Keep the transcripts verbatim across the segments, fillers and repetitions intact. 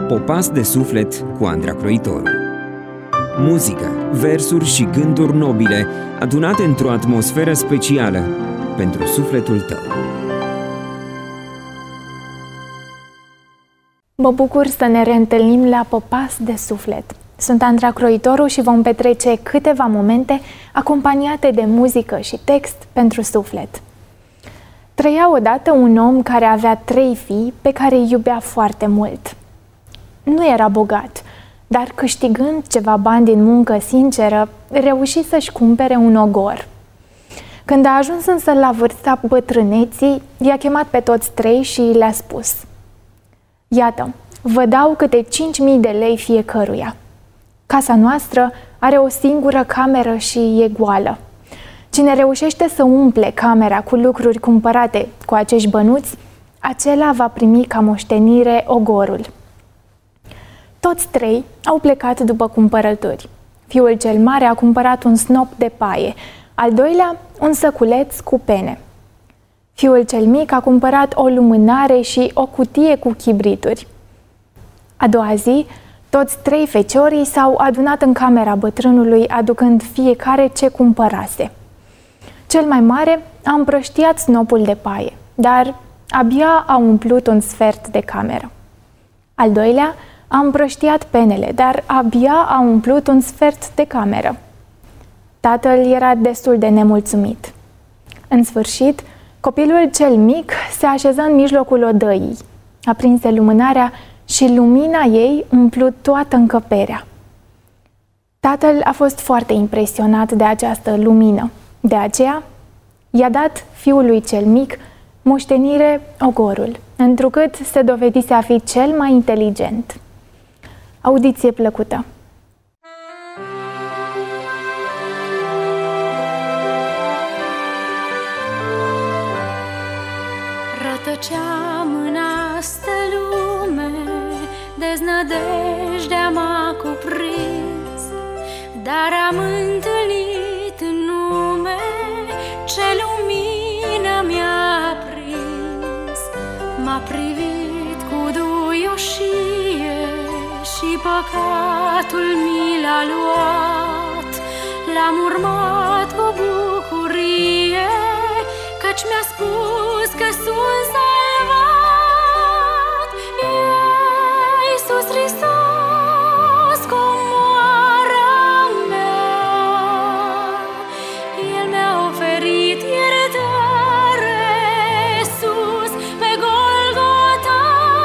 Popas de suflet cu Andra Croitoru. Muzică, versuri și gânduri nobile adunate într-o atmosferă specială pentru sufletul tău. Mă bucur să ne reîntâlnim la Popas de suflet. Sunt Andra Croitoru și vom petrece câteva momente acompaniate de muzică și text pentru suflet. Trăia odată un om care avea trei fii pe care îi iubea foarte mult. Nu era bogat, dar câștigând ceva bani din muncă sinceră, reuși să-și cumpere un ogor. Când a ajuns însă la vârsta bătrâneții, i-a chemat pe toți trei și le-a spus: „Iată, vă dau câte cinci mii de lei fiecăruia. Casa noastră are o singură cameră și e goală. Cine reușește să umple camera cu lucruri cumpărate cu acești bănuți, acela va primi ca moștenire ogorul.” Toți trei au plecat după cumpărături. Fiul cel mare a cumpărat un snop de paie, al doilea un săculeț cu pene. Fiul cel mic a cumpărat o lumânare și o cutie cu chibrituri. A doua zi, toți trei feciorii s-au adunat în camera bătrânului, aducând fiecare ce cumpărase. Cel mai mare a împrăștiat snopul de paie, dar abia a umplut un sfert de cameră. Al doilea a împrăștiat penele, dar abia a umplut un sfert de cameră. Tatăl era destul de nemulțumit. În sfârșit, copilul cel mic se așeză în mijlocul odăii, aprinse lumânarea și lumina ei umplu toată încăperea. Tatăl a fost foarte impresionat de această lumină. De aceea, i-a dat fiului cel mic moștenire ogorul, întrucât se dovedise a fi cel mai inteligent. Audiție plăcută! Rătăceam în astă lume, deznădejdea m-a cuprins, dar am întâlnit în nume ce lumină mi-a prins. M-a privit cu duioșie și păcatul mi l-a luat. L-am urmat cu bucurie, căci mi-a spus că sunt salvat. E Iisus Hristos, comoara mea. El mi-a oferit iertare sus pe Golgota.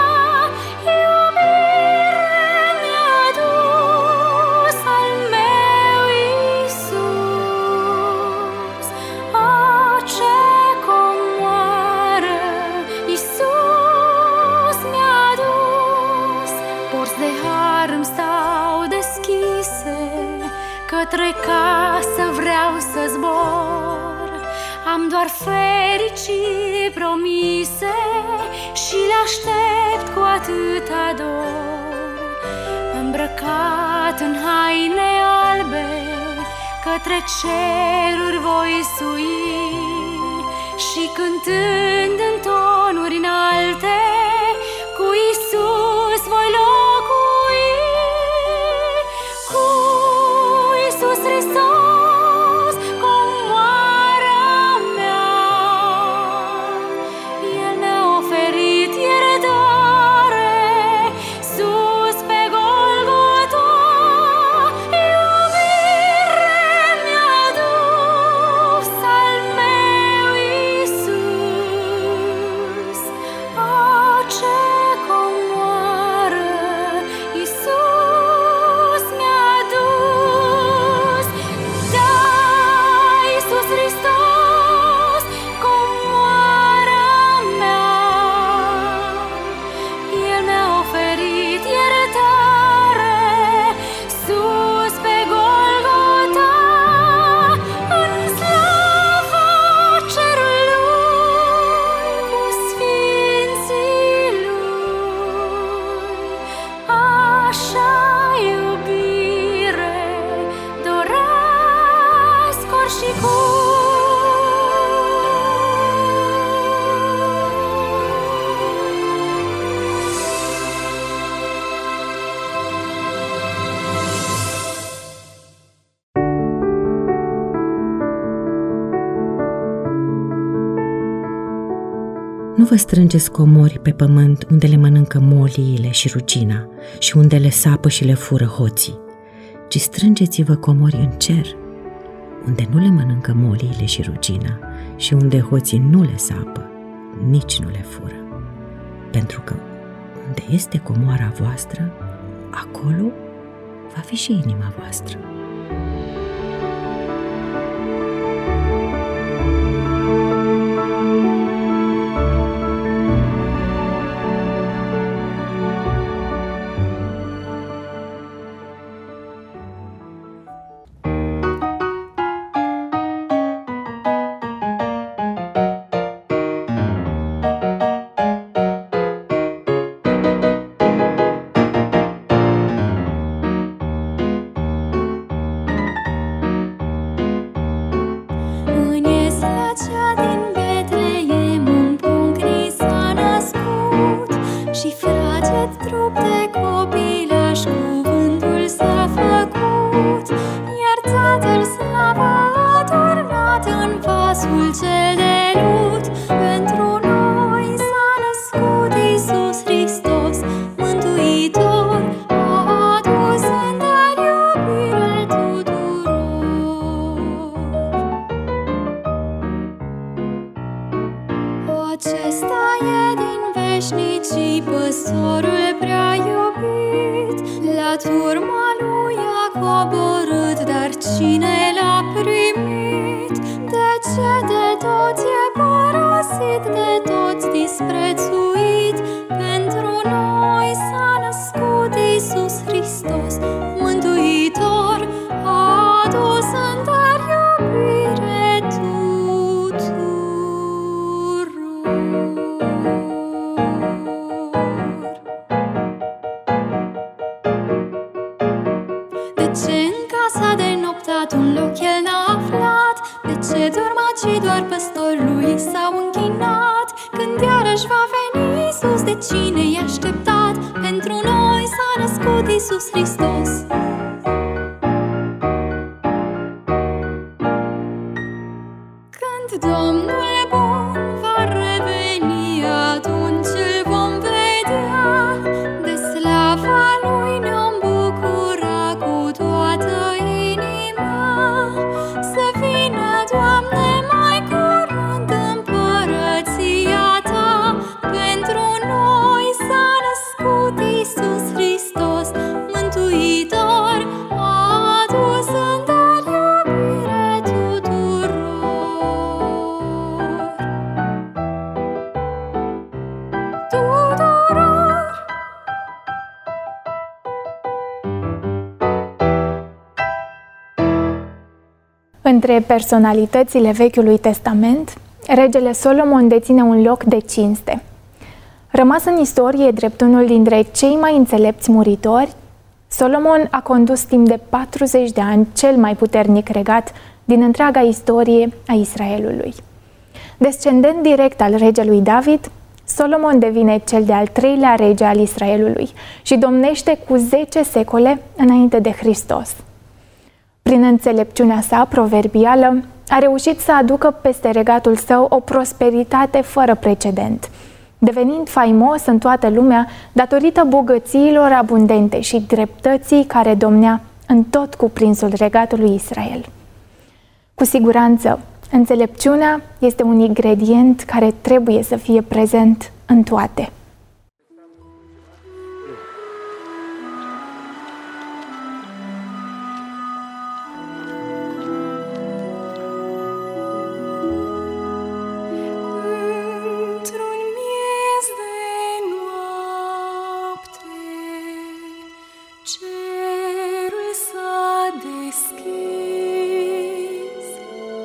Iubire mi-a dus al meu Iisus. O, ce comoară Iisus mi-a dus. Porți de har îmi stau deschise, către casă vreau să zbor. Am doar fericiri promise și le aștept cu atâta dor. Îmbrăcat în haine albe, către ceruri voi sui și cântând în tonuri înalte, cu Iisus voi locui. Cu Iisus Hristos, comoara mea. El mi-a oferit iertare sus pe Golgota. Iubire mi-a dus al meu Iisus. O, ce comoară Iisus mi-a dus. Da, Iisus Hristos, comoara mea. El mi-a oferit iertare sus pe Golgota. În slava cerului cu sfinții lui, așa iubire doresc oricum. Nu vă strângeți comori pe pământ unde le mănâncă moliile și rugina și unde le sapă și le fură hoții, ci strângeți-vă comori în cer, unde nu le mănâncă moliile și rugina și unde hoții nu le sapă, nici nu le fură. Pentru că unde este comoara voastră, acolo va fi și inima voastră. Între personalitățile Vechiului Testament, regele Solomon deține un loc de cinste. Rămas în istorie drept unul dintre cei mai înțelepți muritori, Solomon a condus timp de patruzeci de ani cel mai puternic regat din întreaga istorie a Israelului. Descendent direct al regelui David, Solomon devine cel de-al treilea rege al Israelului și domnește cu zece secole înainte de Hristos. Prin înțelepciunea sa proverbială, a reușit să aducă peste regatul său o prosperitate fără precedent, devenind faimos în toată lumea datorită bogățiilor abundente și dreptății care domnea în tot cuprinsul regatului Israel. Cu siguranță, înțelepciunea este un ingredient care trebuie să fie prezent în toate.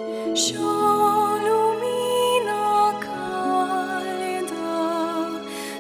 Și o lumină caldă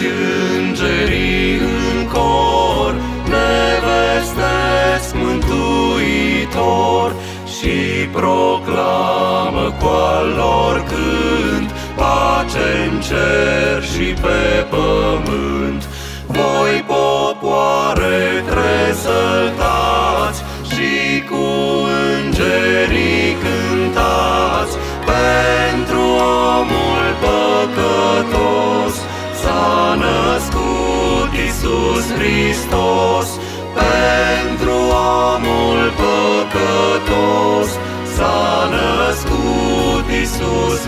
îngerii în cor ne vestesc Mântuitor și proclamă cu al lor cânt pace în cer și pe pământ. Voi, popoare, tresăltați și cu îngerii cântați, pentru omul păcătos s-a născut Iisus Hristos. Pentru omul păcătos s-a născut Iisus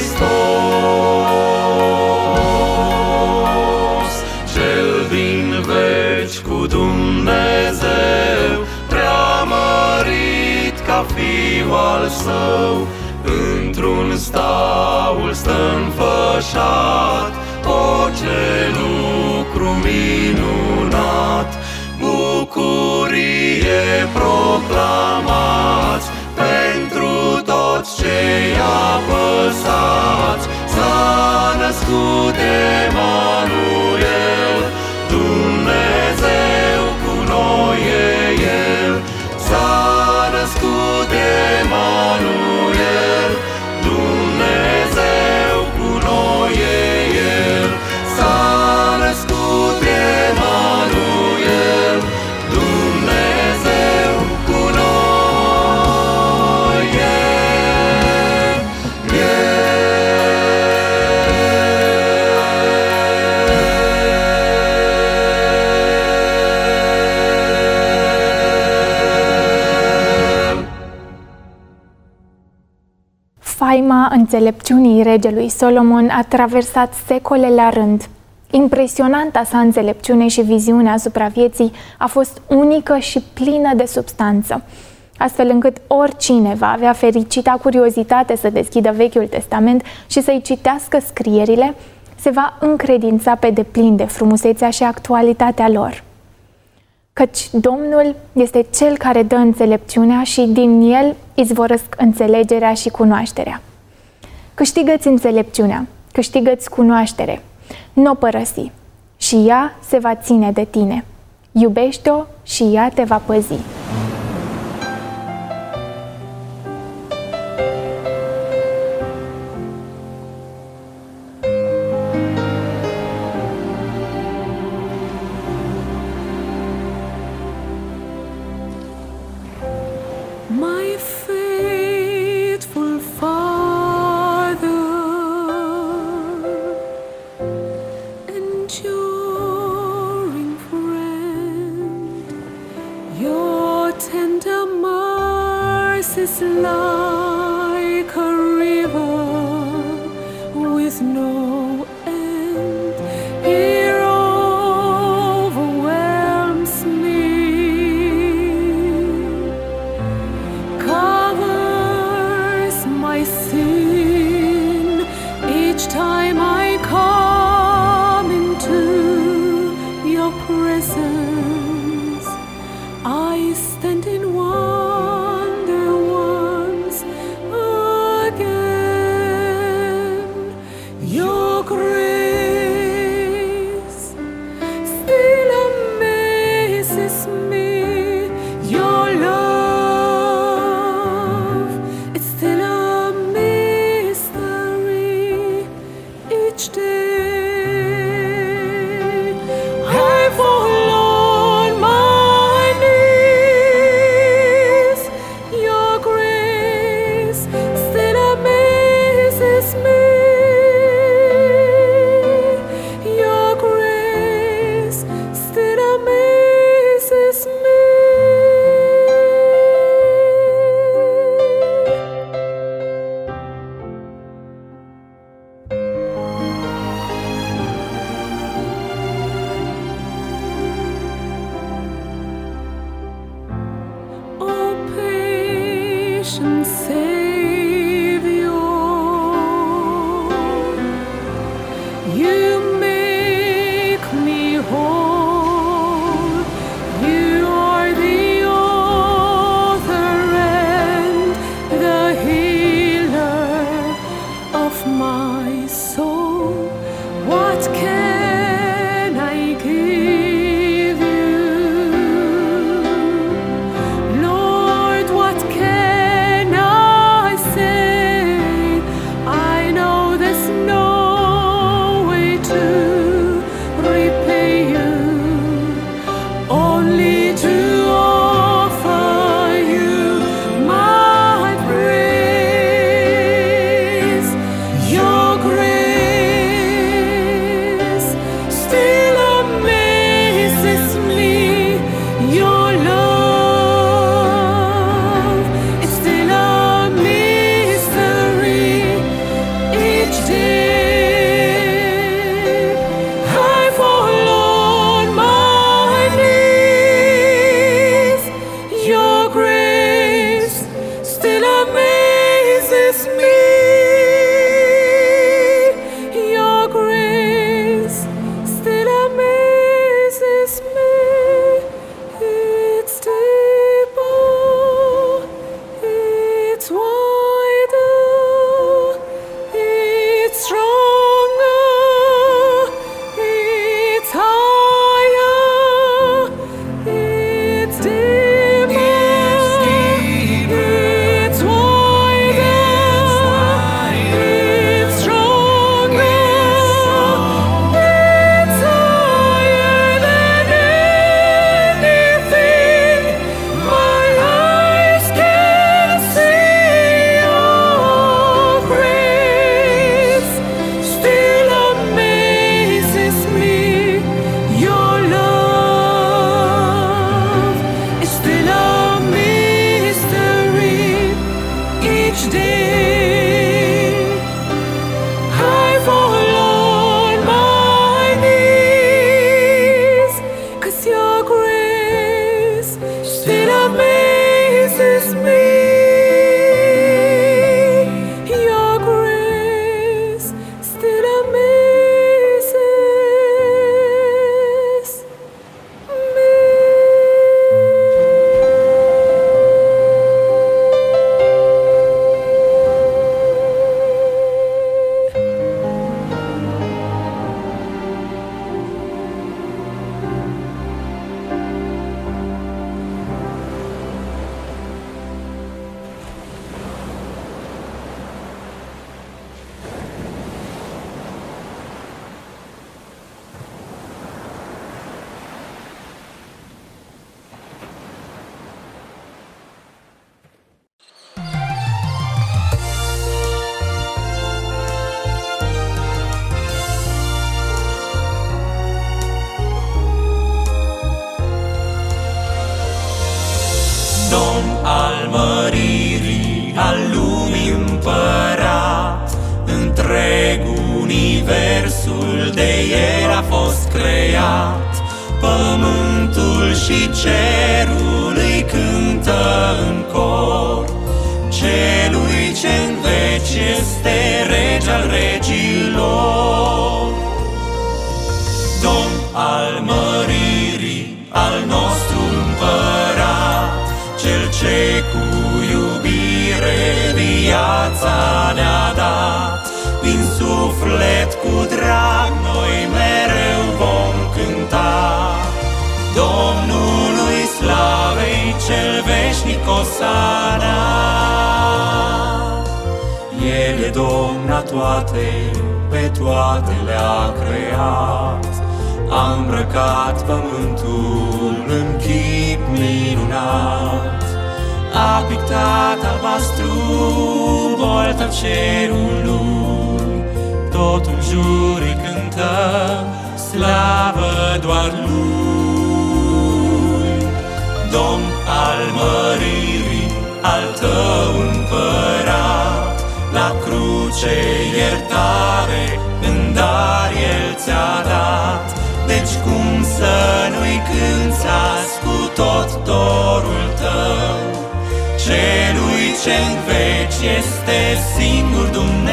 Hristos. Cel din veci cu Dumnezeu, preamărit ca Fiul al Său, într-un staul stă înfășat. O, ce lucru minunat! Bucurie proclamați pentru toți cei apăsați. S-a născut Emanuel, Dumnezeu cu noi e El. S-a născut Emanuel, Dumnezeu cu noi e El. S-a născut Emanuel, Dumnezeu cu noi e El. Faima înțelepciunii regelui Solomon a traversat secole la rând. Impresionanta sa înțelepciune și viziune asupra vieții a fost unică și plină de substanță, astfel încât oricine va avea fericita curiozitate să deschidă Vechiul Testament și să-i citească scrierile, se va încredința pe deplin de frumusețea și actualitatea lor. Căci Domnul este Cel care dă înțelepciunea și din El izvorăsc înțelegerea și cunoașterea. Câștigă-ți înțelepciunea, câștigă-ți cunoaștere, n-o părăsi și ea se va ține de tine. Iubește-o și ea te va păzi. My faithful Father, enduring friend, your al măririi, al lumii împărat, întreg universul de el a fost creat. Pământul și cerul îi cântă în cor, celui ce-n veci este rege al regilor. Domn al măririi, al nostru împărat, cel ce cu iubire viața ne-a dat. Din suflet cu drag noi mereu vom cânta Domnului slavei cel veșnic osana. El e Domn la toate, pe toate le-a creat. A îmbrăcat pământul în chip minunat. A pictat albastru bolta cerului, totul jur îi cântă slavă doar lui. Domn al măririi, al tău împărat, la cruce iertare în dar el ți-a dat. Deci cum să nu-i cânți azi cu tot dorul tău, celui ce-n veci este singur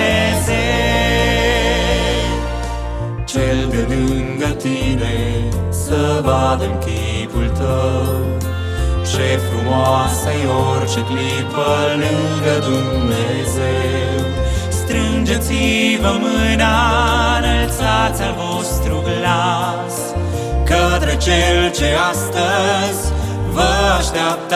Dumnezeu. Cel de lângă tine să vadă-n chipul tău, ce frumoasă-i orice clipă lângă Dumnezeu. Strângeți-vă mâna, înălțați al vostru glas către Cel ce astăzi vă așteaptă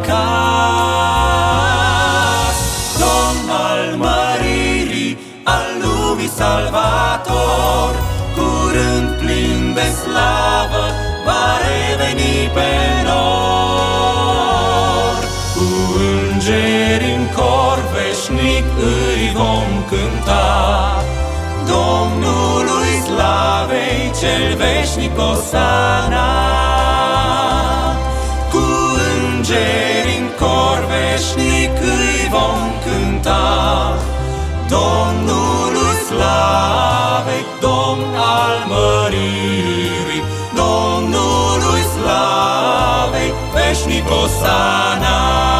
acasă. Domn al măririi, al lumii salvator, curând plin de slavă va reveni pe nor. Cu îngeri în cor veșnic îi vom cânta Domnului slavei cel veșnic osana. Cu îngeri în cor veșnic îi vom cânta Domnului slavei, Domn al măririi, Domnului slavei veșnic osana.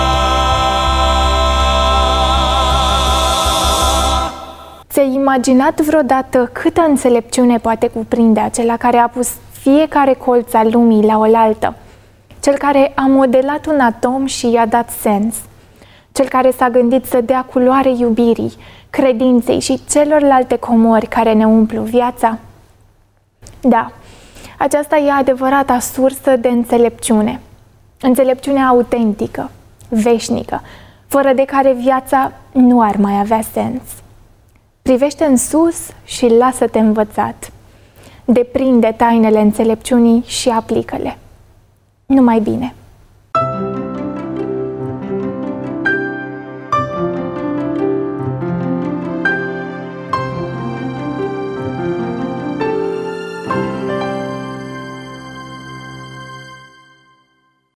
Ți-ai imaginat vreodată câtă înțelepciune poate cuprinde acela care a pus fiecare colț al lumii la oaltă? Cel care a modelat un atom și i-a dat sens? Cel care s-a gândit să dea culoare iubirii, credinței și celorlalte comori care ne umplu viața? Da, aceasta e adevărata sursă de înțelepciune. Înțelepciunea autentică, veșnică, fără de care viața nu ar mai avea sens. Privește în sus și lasă-te învățat. Deprinde tainele înțelepciunii și aplică-le. Numai bine!